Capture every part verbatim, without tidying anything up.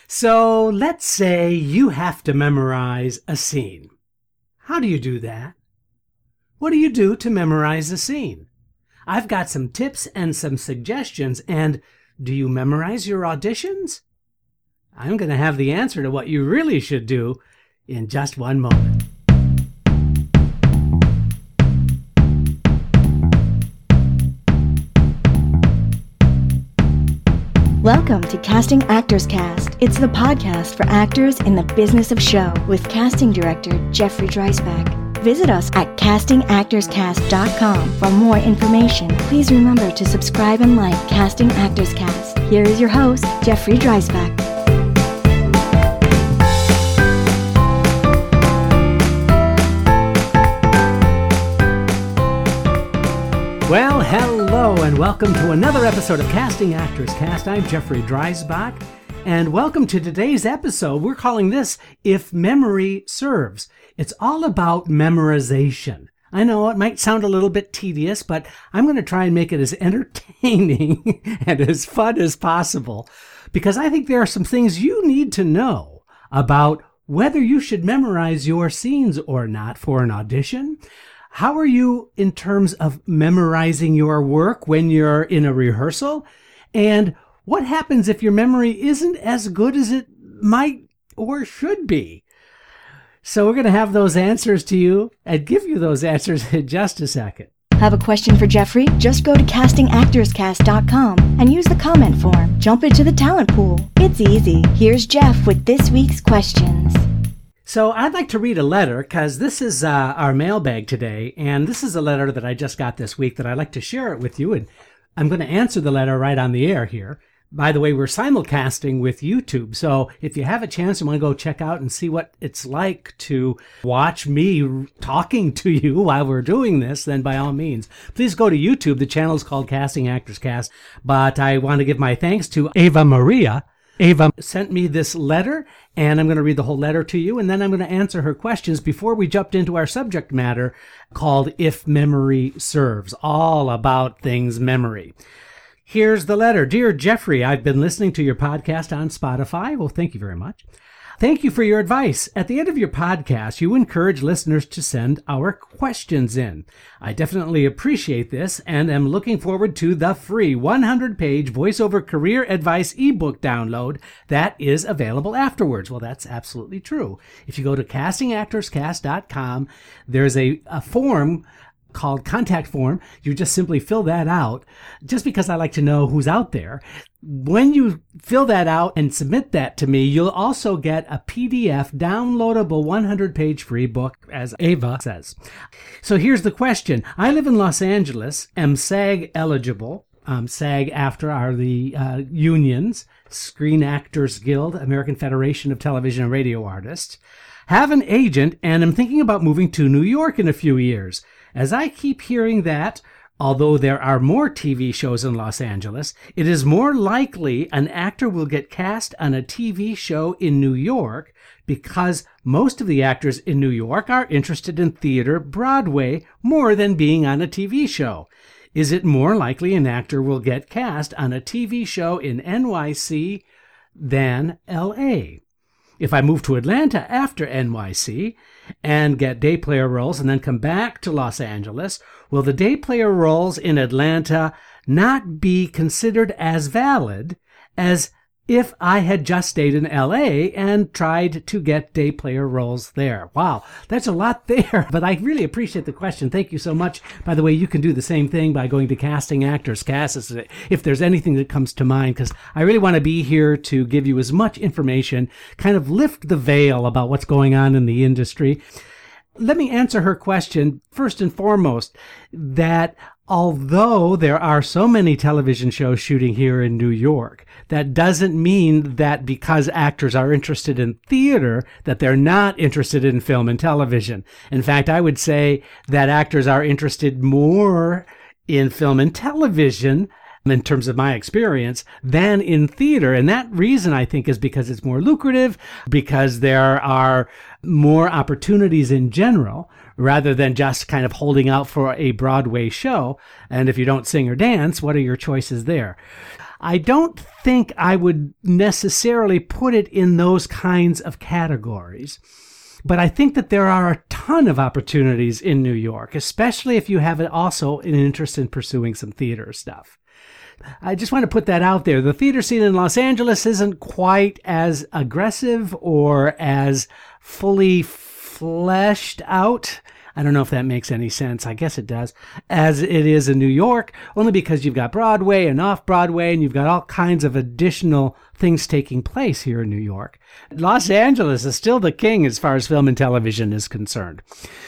So let's say you have to memorize a scene. How do you do that? What do you do to memorize a scene? I've got some tips and some suggestions, and do you memorize your auditions? I'm going to have the answer to what you really should do in just one moment. Welcome to Casting Actors Cast. It's the podcast for actors in the business of show with casting director Jeffrey Dreisbach. Visit us at casting actors cast dot com for more information. Please remember to subscribe and like Casting Actors Cast. Here is your host, Jeffrey Dreisbach. Well, hello, and welcome to another episode of Casting Actors Cast. I'm Jeffrey Dreisbach, and welcome to today's episode. We're calling this If Memory Serves. It's all about memorization. I know it might sound a little bit tedious, but I'm going to try and make it as entertaining and as fun as possible, because I think there are some things you need to know about whether you should memorize your scenes or not for an audition. How are you in terms of memorizing your work when you're in a rehearsal? And what happens if your memory isn't as good as it might or should be? So we're going to have those answers to you and give you those answers in just a second. Have a question for Jeffrey? Just go to casting actors cast dot com and use the comment form. Jump into the talent pool. It's easy. Here's Jeff with this week's questions. So I'd like to read a letter because this is uh, our mailbag today, and this is a letter that I just got this week that I'd like to share it with you, and I'm going to answer the letter right on the air here. By the way, we're simulcasting with YouTube, so if you have a chance and want to go check out and see what it's like to watch me talking to you while we're doing this, then by all means, please go to YouTube. The channel is called Casting Actors Cast, but I want to give my thanks to Ava Maria. Ava sent me this letter, and I'm going to read the whole letter to you, and then I'm going to answer her questions before we jumped into our subject matter called If Memory Serves, all about things memory. Here's the letter. Dear Jeffrey, I've been listening to your podcast on Spotify. Well, thank you very much. Thank you for your advice. At the end of your podcast, you encourage listeners to send our questions in. I definitely appreciate this and am looking forward to the free one hundred page voiceover career advice ebook download that is available afterwards. Well, that's absolutely true. If you go to casting actors cast dot com, there's a, a form called contact form. You just simply fill that out, just because I like to know who's out there. When you fill that out and submit that to me, you'll also get a P D F downloadable one hundred page free book, as Ava says. So here's the question. I live in Los Angeles, am SAG eligible. Um, SAG after are the uh, unions, Screen Actors Guild, American Federation of Television and Radio Artists. Have an agent and am thinking about moving to New York in a few years. As I keep hearing that, although there are more T V shows in Los Angeles, it is more likely an actor will get cast on a T V show in New York because most of the actors in New York are interested in theater, Broadway, more than being on a T V show. Is it more likely an actor will get cast on a T V show in N Y C than L A? If I move to Atlanta after N Y C and get day player roles and then come back to Los Angeles, will the day player roles in Atlanta not be considered as valid as if I had just stayed in L A and tried to get day player roles there? Wow, that's a lot there, but I really appreciate the question. Thank you so much. By the way, you can do the same thing by going to Casting Actors Cast if there's anything that comes to mind, because I really want to be here to give you as much information, kind of lift the veil about what's going on in the industry. Let me answer her question first and foremost, that although there are so many television shows shooting here in New York, that doesn't mean that because actors are interested in theater, that they're not interested in film and television. In fact, I would say that actors are interested more in film and television, in terms of my experience, than in theater. And that reason, I think, is because it's more lucrative, because there are more opportunities in general, rather than just kind of holding out for a Broadway show. And if you don't sing or dance, what are your choices there? I don't think I would necessarily put it in those kinds of categories. But I think that there are a ton of opportunities in New York, especially if you have also an interest in pursuing some theater stuff. I just want to put that out there. The theater scene in Los Angeles isn't quite as aggressive or as fully fleshed out. I don't know if that makes any sense. I guess it does. As it is in New York, only because you've got Broadway and off-Broadway, and you've got all kinds of additional things taking place here in New York. Los Angeles is still the king as far as film and television is concerned.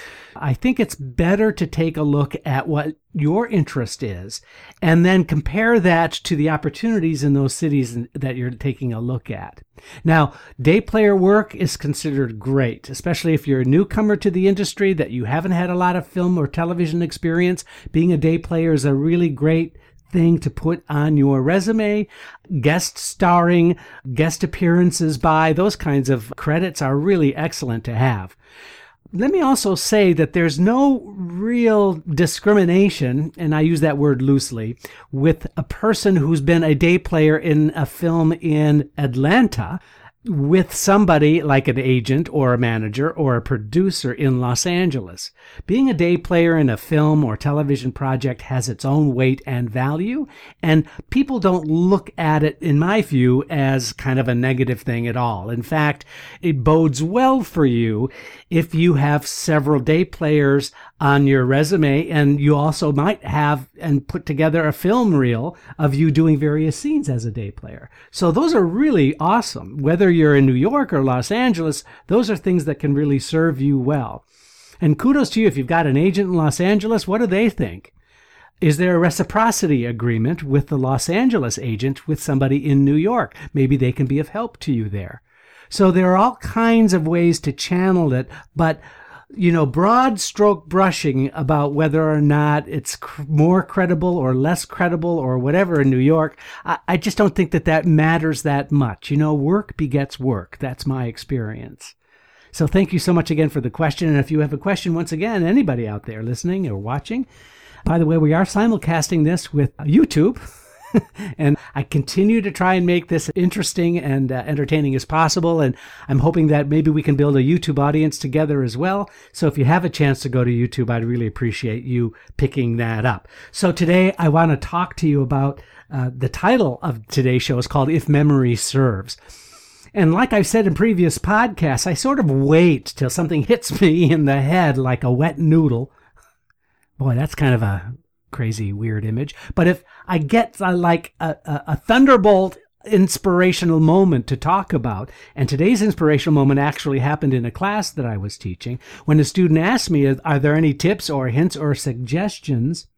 I think it's better to take a look at what your interest is and then compare that to the opportunities in those cities that you're taking a look at. Now, day player work is considered great, especially if you're a newcomer to the industry, that you haven't had a lot of film or television experience. Being a day player is a really great thing to put on your resume. Guest starring, guest appearances by, those kinds of credits are really excellent to have. Let me also say that there's no real discrimination, and I use that word loosely, with a person who's been a day player in a film in Atlanta with somebody like an agent or a manager or a producer in Los Angeles. Being a day player in a film or television project has its own weight and value, and people don't look at it, in my view, as kind of a negative thing at all. In fact, it bodes well for you if you have several day players on your resume, and you also might have and put together a film reel of you doing various scenes as a day player. So those are really awesome. Whether you're in New York or Los Angeles, those are things that can really serve you well. And kudos to you if you've got an agent in Los Angeles. What do they think? Is there a reciprocity agreement with the Los Angeles agent with somebody in New York? Maybe they can be of help to you there. So there are all kinds of ways to channel it, but you know, broad stroke brushing about whether or not it's cr- more credible or less credible or whatever in New York, I, I just don't think that that matters that much. You know, work begets work. That's my experience. So thank you so much again for the question. And if you have a question, once again, anybody out there listening or watching, by the way, we are simulcasting this with YouTube. And I continue to try and make this interesting and uh, entertaining as possible. And I'm hoping that maybe we can build a YouTube audience together as well. So if you have a chance to go to YouTube, I'd really appreciate you picking that up. So today I want to talk to you about uh, the title of today's show is called If Memory Serves. And like I've said in previous podcasts, I sort of wait till something hits me in the head like a wet noodle. Boy, that's kind of a crazy, weird image. But if I get uh, like a, a, a thunderbolt inspirational moment to talk about, and today's inspirational moment actually happened in a class that I was teaching, when a student asked me, are there any tips or hints or suggestions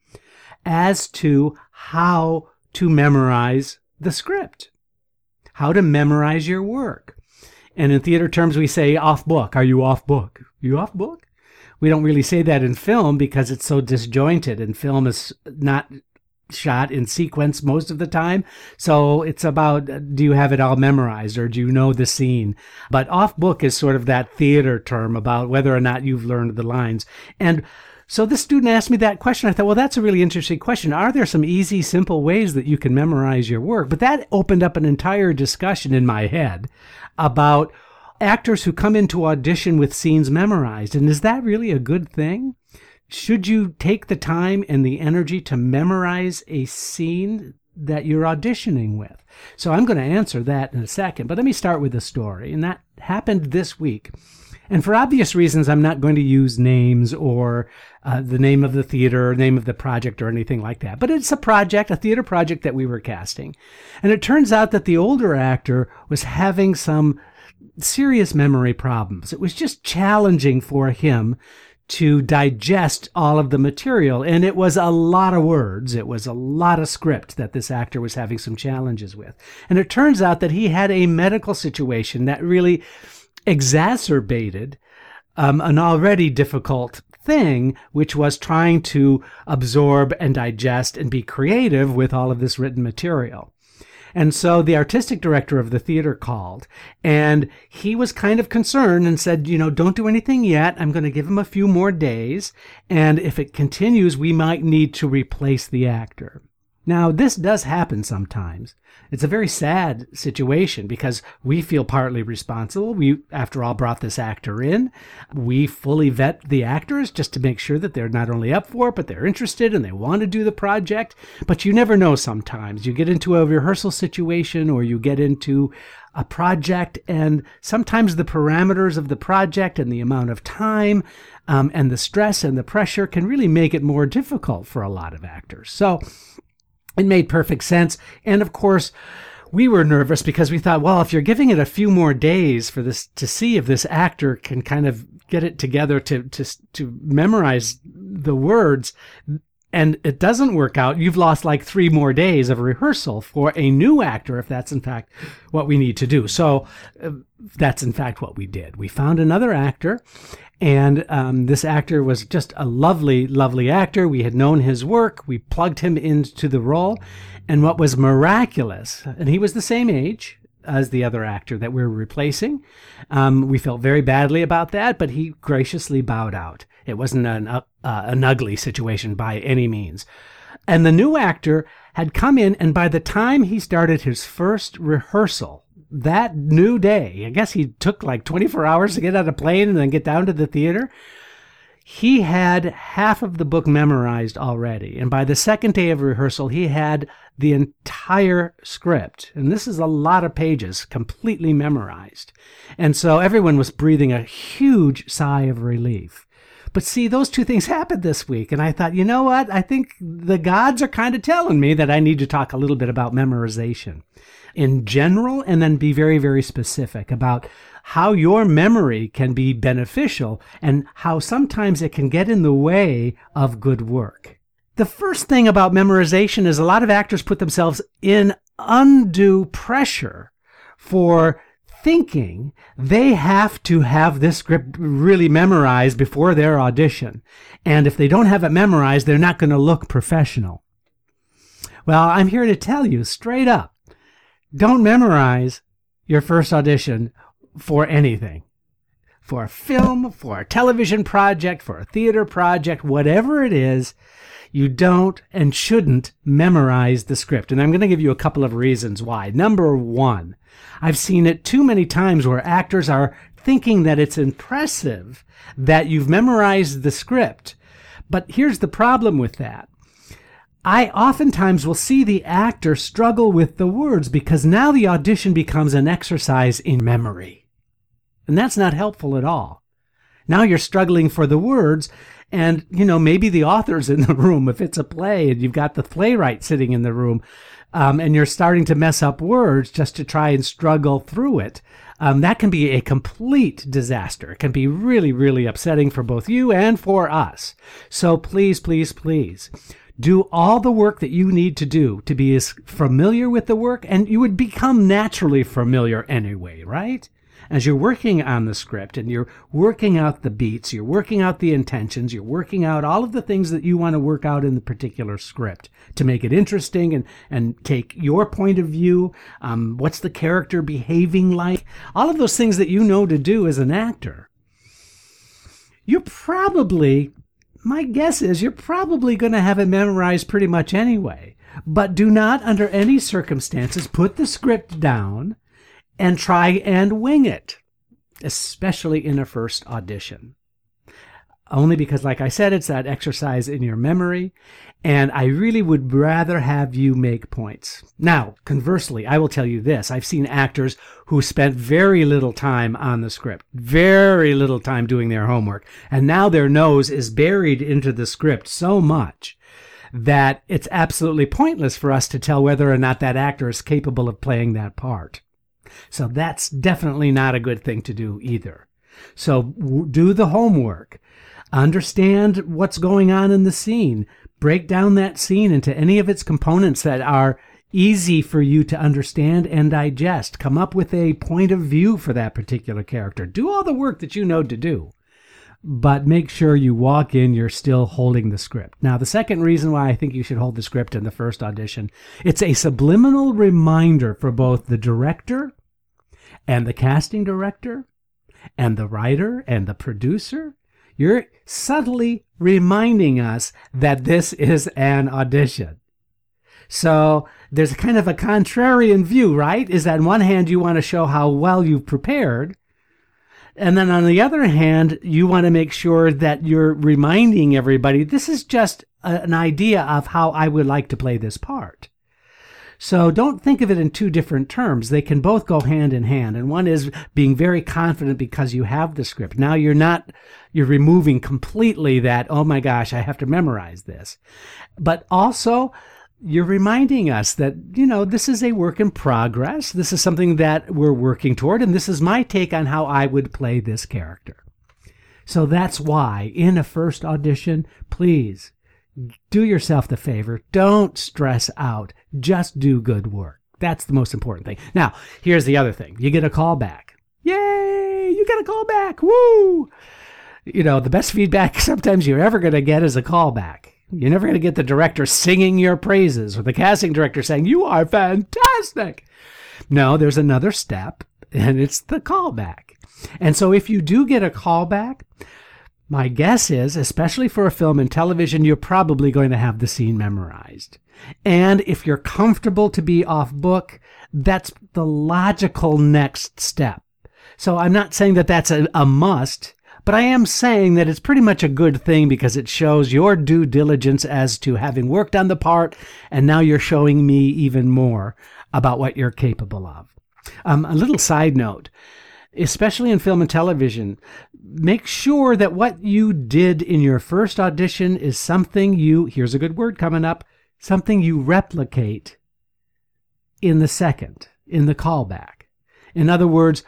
as to how to memorize the script, how to memorize your work? And in theater terms, we say off book. Are you off book? You off book? We don't really say that in film because it's so disjointed, and film is not shot in sequence most of the time. So it's about, do you have it all memorized or do you know the scene? But off book is sort of that theater term about whether or not you've learned the lines. And so this student asked me that question. I thought, well, that's a really interesting question. Are there some easy, simple ways that you can memorize your work? But that opened up an entire discussion in my head about actors who come into audition with scenes memorized. And is that really a good thing? Should you take the time and the energy to memorize a scene that you're auditioning with? So I'm going to answer that in a second, but let me start with a story. And that happened this week. And for obvious reasons, I'm not going to use names or uh, the name of the theater or name of the project or anything like that. But it's a project, a theater project that we were casting. And it turns out that the older actor was having some serious memory problems. It was just challenging for him to digest all of the material. And it was a lot of words. It was a lot of script that this actor was having some challenges with. And it turns out that he had a medical situation that really exacerbated um, an already difficult thing, which was trying to absorb and digest and be creative with all of this written material. And so the artistic director of the theater called, and he was kind of concerned and said, you know, don't do anything yet. I'm going to give him a few more days. And if it continues, we might need to replace the actor. Now, this does happen sometimes. It's a very sad situation because we feel partly responsible. We, after all, brought this actor in. We fully vet the actors just to make sure that they're not only up for it, but they're interested and they want to do the project. But you never know sometimes. You get into a rehearsal situation or you get into a project, and sometimes the parameters of the project and the amount of time um, and the stress and the pressure can really make it more difficult for a lot of actors. So it made perfect sense. And of course, we were nervous because we thought, well, if you're giving it a few more days for this to see if this actor can kind of get it together to to to memorize the words, and it doesn't work out, you've lost like three more days of rehearsal for a new actor, if that's in fact what we need to do. So uh, that's in fact what we did. We found another actor, and um, this actor was just a lovely, lovely actor. We had known his work. We plugged him into the role. And what was miraculous, and he was the same age as the other actor that we were replacing. Um, we felt very badly about that, but he graciously bowed out. It wasn't an, uh, an ugly situation by any means. And the new actor had come in, and by the time he started his first rehearsal, that new day, I guess he took like twenty-four hours to get on a plane and then get down to the theater, he had half of the book memorized already. And by the second day of rehearsal, he had the entire script. And this is a lot of pages completely memorized. And so everyone was breathing a huge sigh of relief. But see, those two things happened this week. And I thought, you know what? I think the gods are kind of telling me that I need to talk a little bit about memorization in general, and then be very, very specific about how your memory can be beneficial and how sometimes it can get in the way of good work. The first thing about memorization is a lot of actors put themselves in undue pressure for thinking they have to have this script really memorized before their audition. And if they don't have it memorized, they're not going to look professional. Well, I'm here to tell you straight up, don't memorize your first audition for anything. For a film, for a television project, for a theater project, whatever it is, you don't and shouldn't memorize the script. And I'm going to give you a couple of reasons why. Number one, I've seen it too many times where actors are thinking that it's impressive that you've memorized the script. But here's the problem with that. I oftentimes will see the actor struggle with the words because now the audition becomes an exercise in memory. And that's not helpful at all. Now you're struggling for the words, and, you know, maybe the author's in the room if it's a play and you've got the playwright sitting in the room, um, and you're starting to mess up words just to try and struggle through it. Um, that can be a complete disaster. It can be really, really upsetting for both you and for us. So please, please, please, do all the work that you need to do to be as familiar with the work, and you would become naturally familiar anyway, right? As you're working on the script and you're working out the beats, you're working out the intentions, you're working out all of the things that you want to work out in the particular script to make it interesting and, and take your point of view. Um, what's the character behaving like? All of those things that you know to do as an actor. You're probably... My guess is you're probably going to have it memorized pretty much anyway. But do not, under any circumstances, put the script down and try and wing it, especially in a first audition. Only because, like I said, it's that exercise in your memory, and I really would rather have you make points. Now, conversely, I will tell you this. I've seen actors who spent very little time on the script, very little time doing their homework, and now their nose is buried into the script so much that it's absolutely pointless for us to tell whether or not that actor is capable of playing that part. So that's definitely not a good thing to do either. So do the homework. Understand what's going on in the scene. Break down that scene into any of its components that are easy for you to understand and digest. Come up with a point of view for that particular character. Do all the work that you know to do. But make sure you walk in, you're still holding the script. Now, the second reason why I think you should hold the script in the first audition, it's a subliminal reminder for both the director and the casting director and the writer and the producer. You're subtly reminding us that this is an audition. So there's kind of a contrarian view, right? Is that on one hand, you want to show how well you've prepared. And then on the other hand, you want to make sure that you're reminding everybody, this is just a, an idea of how I would like to play this part. So don't think of it in two different terms. They can both go hand in hand. And one is being very confident because you have the script. Now you're not, you're removing completely that, oh my gosh, I have to memorize this. But also, you're reminding us that, you know, this is a work in progress. This is something that we're working toward, and this is my take on how I would play this character. So that's why, in a first audition, please do yourself the favor. Don't stress out. Just do good work. That's the most important thing. Now, here's the other thing. You get a call back. Yay! You get a call back. Woo! You know, the best feedback sometimes you're ever going to get is a call back. You're never going to get the director singing your praises or the casting director saying, you are fantastic. No, there's another step, and it's the callback. And so if you do get a callback, my guess is, especially for a film and television, you're probably going to have the scene memorized. And if you're comfortable to be off book, that's the logical next step. So I'm not saying that that's a, a must, but I am saying that it's pretty much a good thing because it shows your due diligence as to having worked on the part, and now you're showing me even more about what you're capable of. Um, a little side note, especially in film and television, make sure that what you did in your first audition is something you, here's a good word coming up, something you replicate in the second, in the callback. In other words,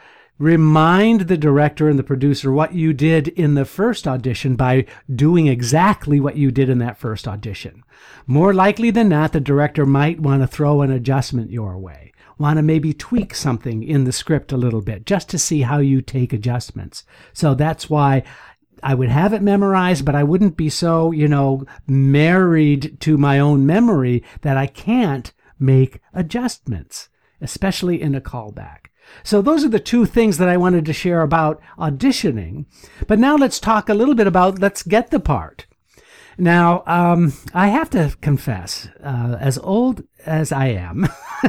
remind the director and the producer what you did in the first audition by doing exactly what you did in that first audition. More likely than not, the director might want to throw an adjustment your way, want to maybe tweak something in the script a little bit, just to see how you take adjustments. So that's why I would have it memorized, but I wouldn't be so, you know, married to my own memory that I can't make adjustments, especially in a callback. So those are the two things that I wanted to share about auditioning. But now let's talk a little bit about let's get the part. Now, um, I have to confess, uh, as old as I am,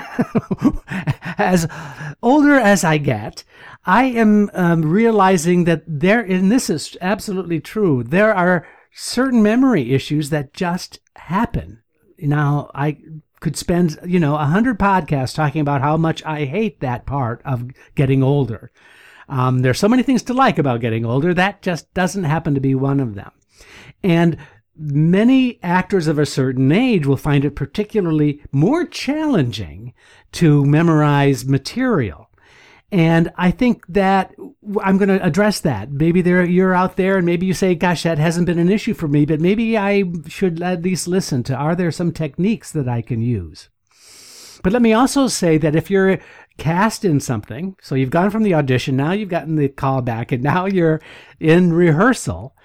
as older as I get, I am um, realizing that there, and this is absolutely true, there are certain memory issues that just happen. Now, I could spend, you know, a hundred podcasts talking about how much I hate that part of getting older. Um, there's so many things to like about getting older. That just doesn't happen to be one of them. And many actors of a certain age will find it particularly more challenging to memorize material. And I think that I'm going to address that. Maybe there you're out there and maybe you say, gosh, that hasn't been an issue for me, but maybe I should at least listen to, are there some techniques that I can use? But let me also say that if you're cast in something, so you've gone from the audition, now you've gotten the call back, and now you're in rehearsal,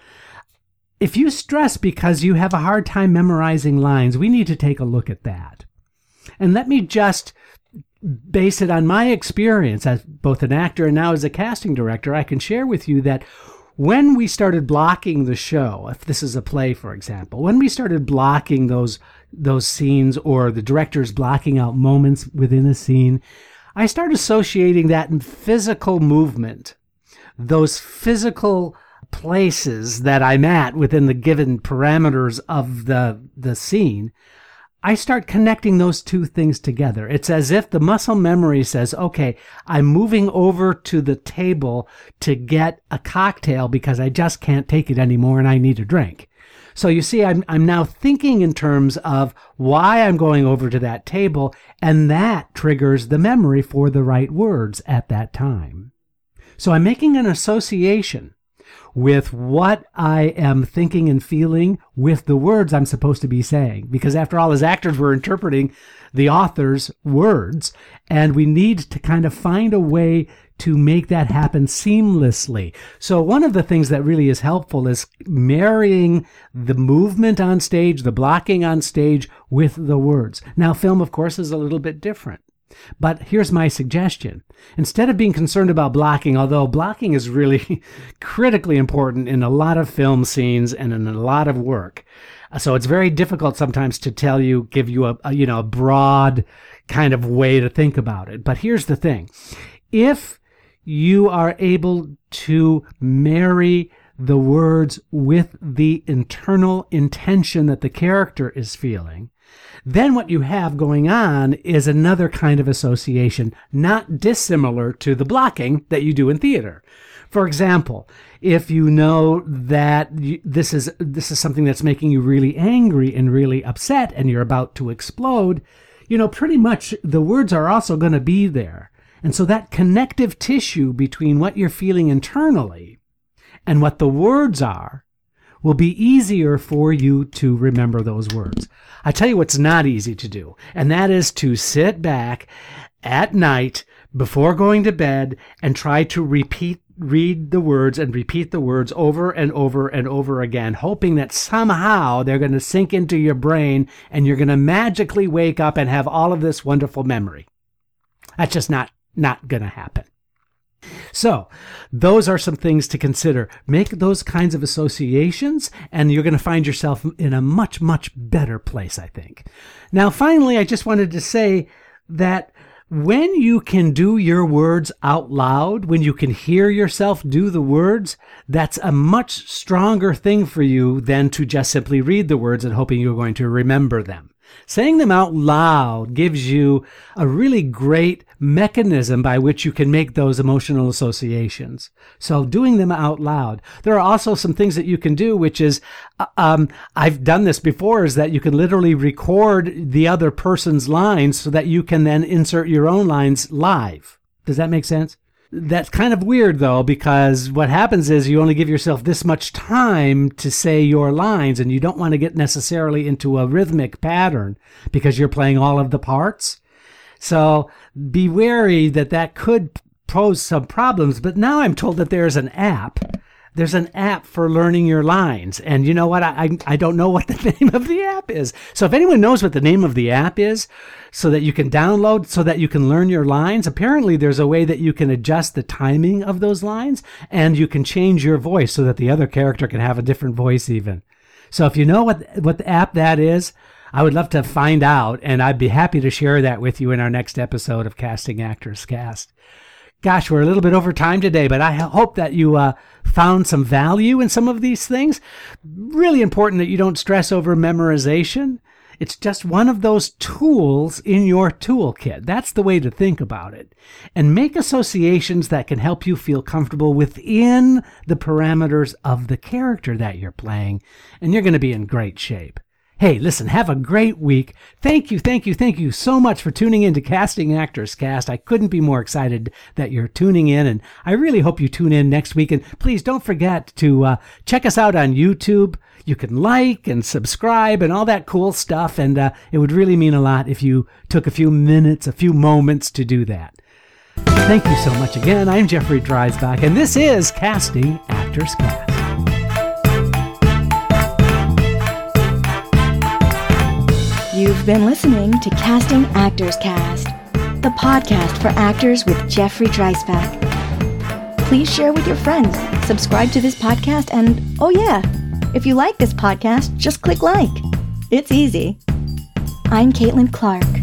if you stress because you have a hard time memorizing lines, we need to take a look at that. And let me just base it on my experience as both an actor and now as a casting director. I can share with you that when we started blocking the show, if this is a play, for example, when we started blocking those those scenes, or the director's blocking out moments within a scene, I started associating that in physical movement, those physical places that I'm at within the given parameters of the the scene. I start connecting those two things together. It's as if the muscle memory says, okay, I'm moving over to the table to get a cocktail because I just can't take it anymore and I need a drink. So you see, I'm, I'm now thinking in terms of why I'm going over to that table, and that triggers the memory for the right words at that time. So I'm making an association with what I am thinking and feeling with the words I'm supposed to be saying. Because after all, as actors, we're interpreting the author's words, and we need to kind of find a way to make that happen seamlessly. So one of the things that really is helpful is marrying the movement on stage, the blocking on stage, with the words. Now, film, of course, is a little bit different. But here's my suggestion. Instead of being concerned about blocking, although blocking is really critically important in a lot of film scenes and in a lot of work, So it's very difficult sometimes to tell you, give you a, a you know, a broad kind of way to think about it. But here's the thing. If you are able to marry the words with the internal intention that the character is feeling, then what you have going on is another kind of association, not dissimilar to the blocking that you do in theater. For example, if you know that you, this is this is something that's making you really angry and really upset and you're about to explode, you know, pretty much the words are also going to be there. And so that connective tissue between what you're feeling internally and what the words are will be easier for you to remember those words. I tell you what's not easy to do, and that is to sit back at night before going to bed and try to repeat, read the words and repeat the words over and over and over again, hoping that somehow they're going to sink into your brain and you're going to magically wake up and have all of this wonderful memory. That's just not, not going to happen. So those are some things to consider. Make those kinds of associations, and you're going to find yourself in a much, much better place, I think. Now, finally, I just wanted to say that when you can do your words out loud, when you can hear yourself do the words, that's a much stronger thing for you than to just simply read the words and hoping you're going to remember them. Saying them out loud gives you a really great mechanism by which you can make those emotional associations. So doing them out loud. There are also some things that you can do, which is, um, I've done this before, is that you can literally record the other person's lines so that you can then insert your own lines live. Does that make sense? That's kind of weird, though, because what happens is you only give yourself this much time to say your lines, and you don't want to get necessarily into a rhythmic pattern because you're playing all of the parts. So be wary that that could pose some problems. But now I'm told that there's an app. There's an app for learning your lines. And you know what? I, I I don't know what the name of the app is. So if anyone knows what the name of the app is, so that you can download, so that you can learn your lines, apparently there's a way that you can adjust the timing of those lines, and you can change your voice so that the other character can have a different voice even. So if you know what what the app that is, I would love to find out, and I'd be happy to share that with you in our next episode of Casting Actors Cast. Gosh, we're a little bit over time today, but I hope that you uh, found some value in some of these things. Really important that you don't stress over memorization. It's just one of those tools in your toolkit. That's the way to think about it. And make associations that can help you feel comfortable within the parameters of the character that you're playing, and you're going to be in great shape. Hey, listen, have a great week. Thank you, thank you, thank you so much for tuning in to Casting Actors Cast. I couldn't be more excited that you're tuning in, and I really hope you tune in next week. And please don't forget to uh, check us out on YouTube. You can like and subscribe and all that cool stuff, and uh, it would really mean a lot if you took a few minutes, a few moments to do that. Thank you so much again. I'm Jeffrey Dreisbach, and this is Casting Actors Cast. You've been listening to Casting Actors Cast, the podcast for actors with Jeffrey Dreisbach. Please share with your friends, subscribe to this podcast, and oh yeah, if you like this podcast, just click like. It's easy. I'm Caitlin Clark.